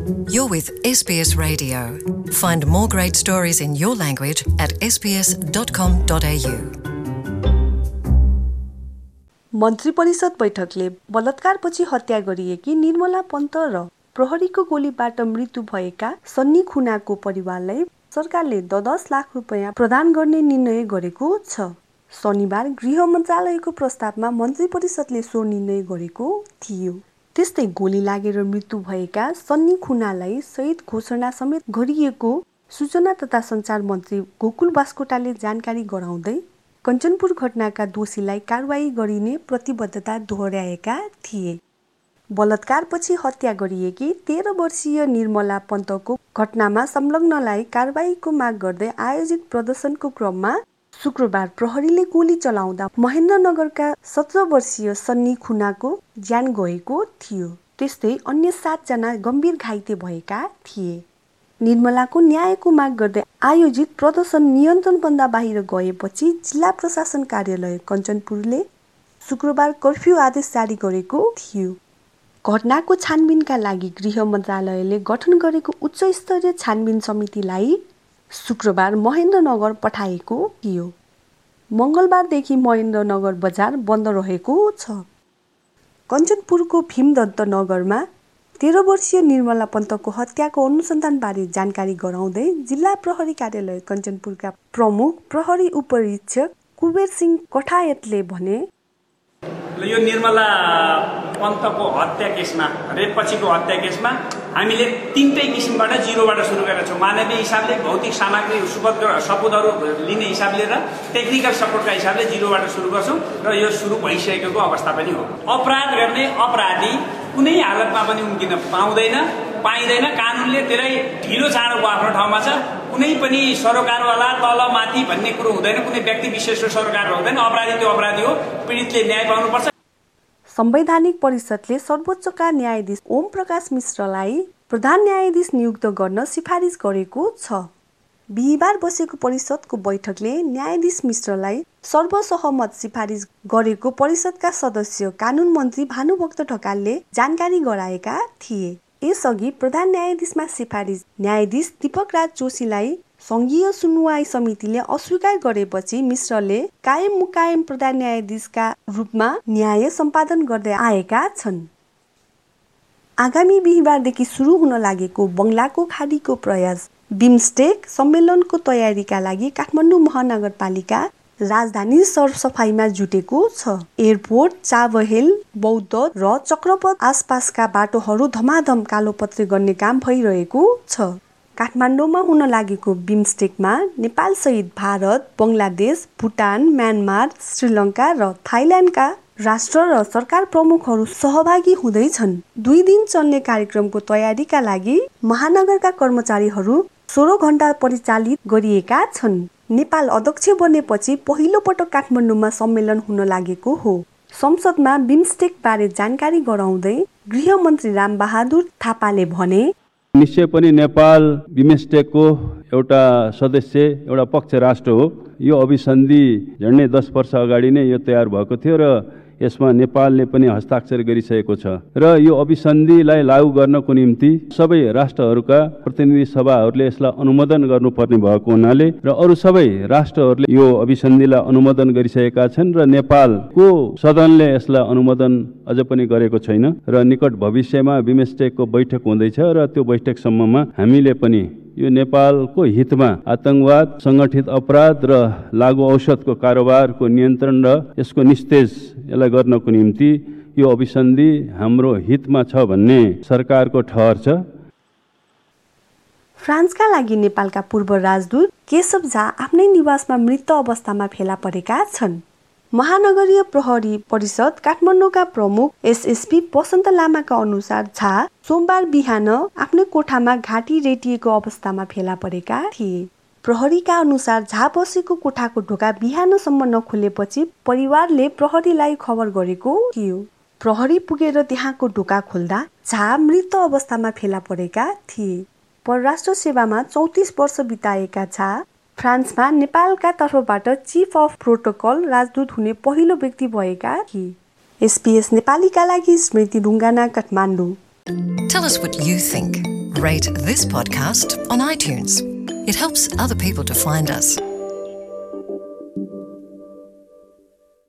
You're with SBS Radio. Find more great stories in your language at sbs.com.au. मन्त्री परिषद बैठकले बलात्कारपछि हत्या गरिएकी निर्मला पन्त र प्रहरीको गोलीबाट मृत्यु भएका सन्नी खुनाको परिवारलाई सरकारले 10 लाख रुपैयाँ प्रदान गर्ने निर्णय गरेको छ। शनिबार गृह मन्त्रालयको प्रस्तावमा मन्त्री परिषदले सो निर्णय गरेको थियो। त्यस्तै गोली लागेर मृत्यु भएका सन्नी खुनालाई शहीद घोषणा समेत गरिएको सूचना तथा सञ्चार मन्त्री गोकुल बास्कोटाले जानकारी गराउँदै कञ्चनपुर घटनाका दोषीलाई कारवाही गरिने प्रतिबद्धता दोहोर्याएका थिए। बलात्कारपछि हत्या गरिएकी 13 वर्षीय निर्मला पन्तको घटनामा संलग्नलाई कारवाहीको माग गर्दै आयोजित प्रदर्शनको क्रममा शुक्रबार प्रहरीले गोली चलाउँदा महेन्द्रनगरका 17 वर्षीय सन्नी खुनाको ज्यान गएको थियो। त्यस्तै अन्य 7 जना गम्भीर घाइते भएका थिए। निर्मलाको न्यायको माग गर्दै आयोजित प्रदर्शन नियन्त्रणभन्दा बाहिर गएपछि जिल्ला प्रशासन कार्यालय कञ्चनपुरले शुक्रबार कर्फ्यू आदेश जारी गरेको थियो। घटनाको छानबिनका लागि गृह मन्त्रालयले गठन गरेको उच्च स्तरीय छानबिन समितिलाई शुक्रबार महेन्द्रनगर पठाएको थियो। मङ्गलबारदेखि महेन्द्रनगर बजार बन्द रहेको छ। कञ्चनपुरको भीमदत्त नगरमा 13 वर्षीय निर्मला पन्तको हत्याको अनुसन्धानबारे जानकारी गराउँदै जिल्ला प्रहरी कार्यालय कञ्चनपुरका प्रमुख प्रहरी उपरीक्षक कुबेर सिंह कठायतले भने, यो निर्मला पन्तको हत्या केसमा, रेपपछिको हत्या केसमा हामीले तीनटै किसिमबाट जिरोबाट सुरु गरेका छौँ। मानवीय हिसाबले, भौतिक सामग्री सबुतहरू लिने हिसाबले र टेक्निकल सपोर्टका हिसाबले जिरोबाट सुरु गर्छौँ र यो सुरु भइसकेको अवस्था पनि हो। अपराध गर्ने अपराधी कुनै हालतमा पनि उम्किन पाइँदैन। कानुनले धेरै ढिलो चाँडोको आफ्नो ठाउँमा छ। कुनै पनि सरोकारवाला तल माथि भन्ने कुरो हुँदैन। कुनै व्यक्ति विशेषको सरोकार हुँदैन। अपराधी त्यो अपराधी हो। पीडितले न्याय पाउनुपर्छ। संवैधानिक परिषदले सर्वोच्चका न्यायाधीश ओम प्रकाश मिश्रलाई प्रधान न्यायाधीश नियुक्त गर्न सिफारिस गरेको छ। बिहिबार बसेको परिषदको बैठकले न्यायाधीश मिश्रलाई सर्वसहमत सिफारिस गरेको परिषदका सदस्य कानुन मन्त्री भानुभक्त ढकालले जानकारी गराएका थिए। यसअघि प्रधान न्यायाधीशमा सिफारिस न्यायाधीश दीपक राज जोशीलाई संघीय सुनवाई समितिले अस्वीकार गरेपछि मिश्रले कायम मुकायम प्रधान न्यायाधीशका रूपमा न्याय सम्पादन गर्दै आएका छन्। आगामी बिहिबारदेखि सुरु हुन लागेको बङ्गलाको खाडीको प्रयास बिमस्टेक सम्मेलनको तयारीका लागि काठमाडौँ महानगरपालिका राजधानी सरसफाइमा जुटेको छ। एयरपोर्ट, चाबहेल, बौद्ध र चक्रपथ आसपासका बाटोहरू धमाधम कालोपत्रे गर्ने काम भइरहेको छ। काठमाडौँमा हुन लागेको बिमस्टेकमा नेपाल सहित भारत, बङ्गलादेश, भुटान, म्यानमार, श्रीलङ्का र थाइल्यान्डका राष्ट्र र सरकार प्रमुखहरू सहभागी हुँदैछन्। 2 दिन चल्ने कार्यक्रमको तयारीका लागि महानगरका कर्मचारीहरू 16 घण्टा परिचालित गरिएका छन्। नेपाल अध्यक्ष बनेपछि पहिलो पटक काठमाडौँमा सम्मेलन हुन लागेको हो। संसदमा बिमस्टेक बारे जानकारी गराउँदै गृह मन्त्री रामबहादुर थापाले भने, निश्चय पनि नेपाल बिमस्टेकको एउटा सदस्य, एउटा पक्ष राष्ट्र हो। यो अभिसन्धि झन्डै 10 वर्ष अगाडि नै यो तयार भएको थियो र यसमा नेपालले पनि हस्ताक्षर गरिसकेको छ र यो अभिसन्धिलाई लागू गर्नको निम्ति सबै राष्ट्रहरूका प्रतिनिधि सभाहरूले यसलाई अनुमोदन गर्नुपर्ने भएको हुनाले र अरू सबै राष्ट्रहरूले यो अभिसन्धिलाई अनुमोदन गरिसकेका छन् र नेपालको सदनले यसलाई अनुमोदन अझ पनि गरेको छैन र निकट भविष्यमा बिमस्टेकको बैठक हुँदैछ र त्यो बैठकसम्ममा हामीले पनि यो नेपालको हितमा आतंकवाद, सङ्गठित अपराध र लागु औषधको कारोबारको नियन्त्रण र यसको निस्तेज यसलाई गर्नको निम्ति यो अभिसन्धि हाम्रो हितमा छ भन्ने सरकारको ठहर छ। फ्रान्सका लागि नेपालका पूर्व राजदूत केशव झा आफ्नै निवासमा मृत अवस्थामा फेला परेका छन्। महानगरीय प्रहरी परिषद काठमाडौँका प्रमुख एसएसपी वसन्त लामाका अनुसार झा सोमबार बिहान आफ्नै कोठामा घाँटी रेटिएको अवस्थामा फेला परेका थिए। प्रहरीका अनुसार झा बसेको कोठाको ढोका बिहानसम्म नखुलेपछि परिवारले प्रहरीलाई खबर गरेको थियो। प्रहरी पुगेर त्यहाँको ढोका खोल्दा झा मृत अवस्थामा फेला परेका थिए। परराष्ट्र सेवामा 34 वर्ष बिताएका झा फ्रान्समा नेपालका तर्फबाट चीफ अफ प्रोटोकल राजदूत हुने पहिलो व्यक्ति भएका थिए। SBS नेपालीका लागि स्मृति Dhungana, Kathmandu. Tell us what you think. rate this podcast on iTunes. It helps other people to find us.